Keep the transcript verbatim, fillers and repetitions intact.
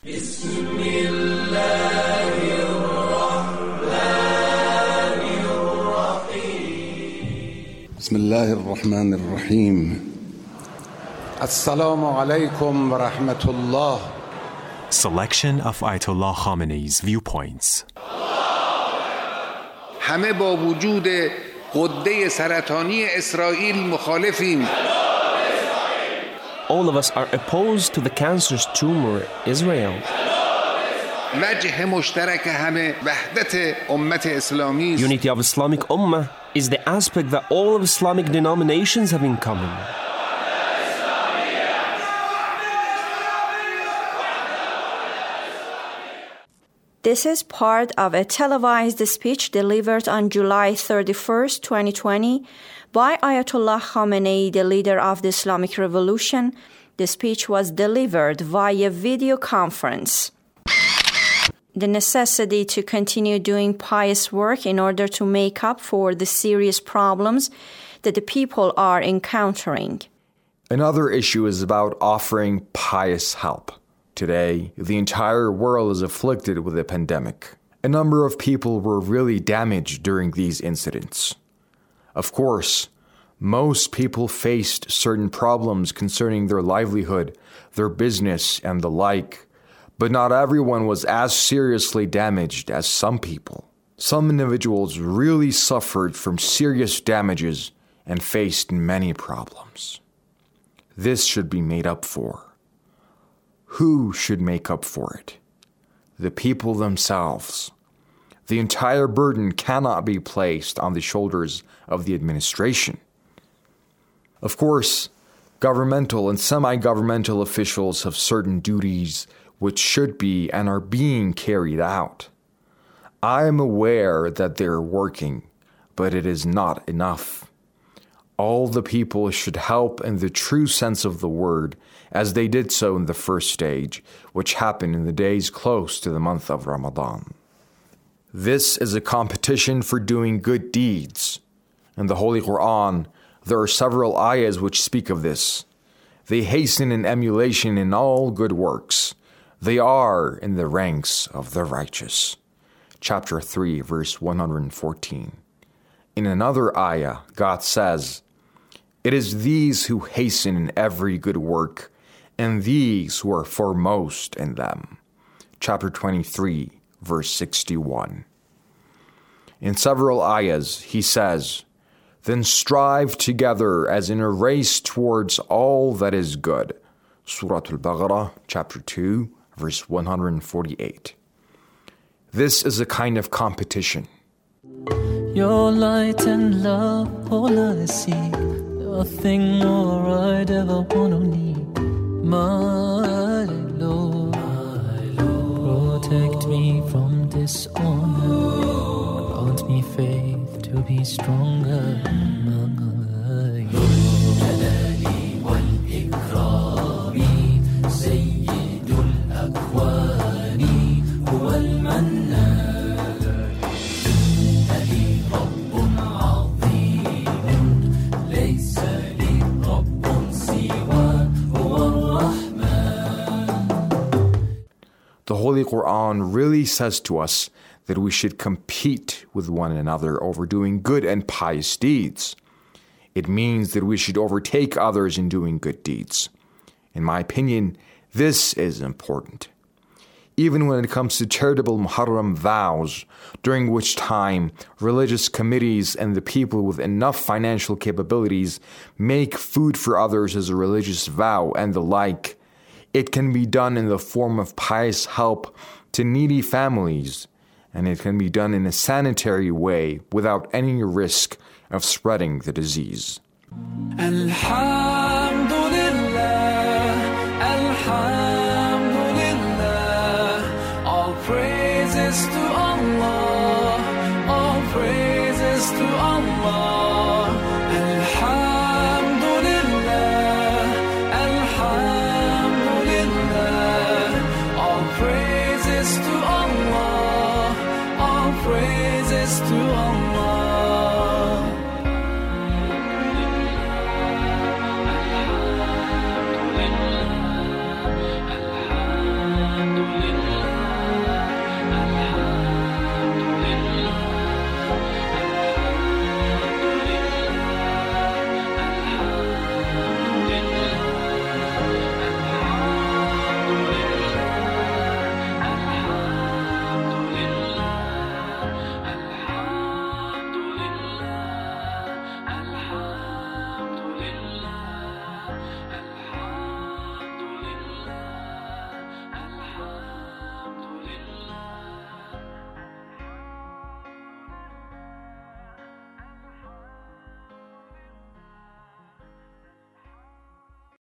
بسم الله الرحمن الرحيم السلام عليكم ورحمة الله. Selection of Ayatollah Khamenei's viewpoints. همه با وجود غده سرطانی اسرائیل مخالفیم. All of us are opposed to the cancerous tumor Israel. وجه مشترک همه وحدت امت اسلامی است. Unity of Islamic Ummah is the aspect that all of Islamic denominations have in common. This is part of a televised speech delivered on July thirty-first, twenty twenty by Ayatollah Khamenei, the leader of the Islamic Revolution. The speech was delivered via video conference. The necessity to continue doing pious work in order to make up for the serious problems that the people are encountering. Another issue is about offering pious help. Today, the entire world is afflicted with a pandemic. A number of people were really damaged during these incidents. Of course, most people faced certain problems concerning their livelihood, their business, and the like, but not everyone was as seriously damaged as some people. Some individuals really suffered from serious damages and faced many problems. This should be made up for. Who should make up for it? The people themselves. The entire burden cannot be placed on the shoulders of the administration. Of course, governmental and semi-governmental officials have certain duties which should be and are being carried out. I am aware that they are working, but it is not enough. All the people should help in the true sense of the word, as they did so in the first stage, which happened in the days close to the month of Ramadan. This is a competition for doing good deeds. In the Holy Quran, there are several ayahs which speak of this. They hasten in emulation in all good works. They are in the ranks of the righteous. Chapter three, verse one hundred fourteen. In another ayah, God says, "It is these who hasten in every good work, and these who are foremost in them." Chapter twenty-three, verse sixty-one. In several ayahs, he says, "Then strive together as in a race towards all that is good." Surah Al-Baqarah, chapter two, verse one hundred forty-eight. This is a kind of competition. Your light and love, all I see. Nothing more I'd ever want or need. My Lord, my Lord, protect me from dishonor. Grant me faith to be stronger. My Jalali wal Ikrami, Sayyidul Akwani, huwa al-Mannan. The Holy Quran really says to us that we should compete with one another over doing good and pious deeds. It means that we should overtake others in doing good deeds. In my opinion, this is important. Even when it comes to charitable Muharram vows, during which time religious committees and the people with enough financial capabilities make food for others as a religious vow and the like, it can be done in the form of pious help to needy families, and it can be done in a sanitary way without any risk of spreading the disease. Al-Hajj